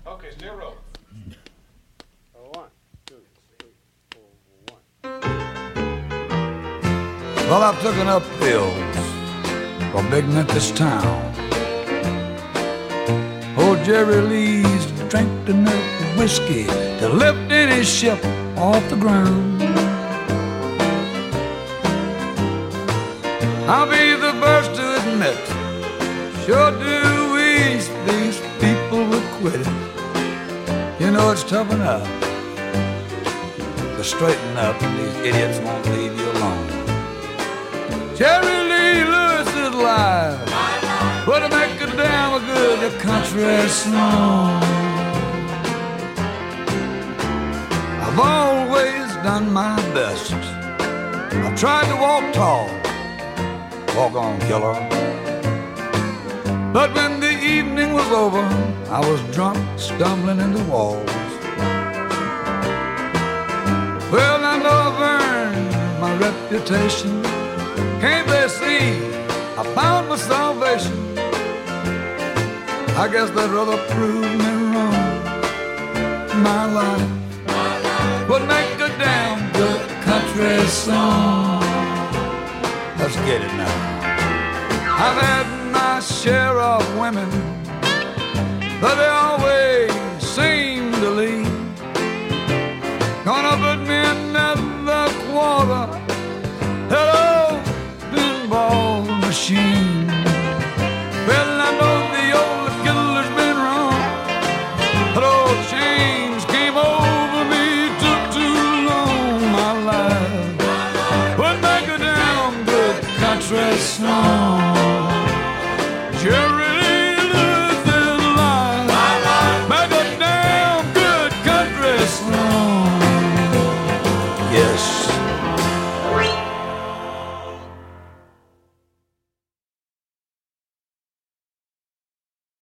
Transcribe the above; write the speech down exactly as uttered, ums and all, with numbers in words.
Okay, still rolling. One, two, three, four, one. Well, I've taken up pills for big Memphis town. Old Jerry Lee's drank enough whiskey to lift any ship off the ground. I'll be the first to admit, sure do wish these people would quit it. You know it's tough enough to straighten up, and these idiots won't leave you alone. Jerry Lee Lewis is alive, but to make a damn good country song. I've always done my best. I've tried to walk tall, walk on, killer. But when the evening was over, I was drunk, stumbling into walls. Well, I know I've earned my reputation. Can't they see I found my salvation? I guess they'd rather prove me wrong. My life would make a damn good country song. Let's get it now. I've had my share of women, but they always seem to leave. Gonna put me in that quarter, that old pinball machine. Well, I know the old killer's been wrong, but old change came over me, took too long. My life would make a damn good country song. Jerry Lee Lewis is alive, make a damn good country song. Yes.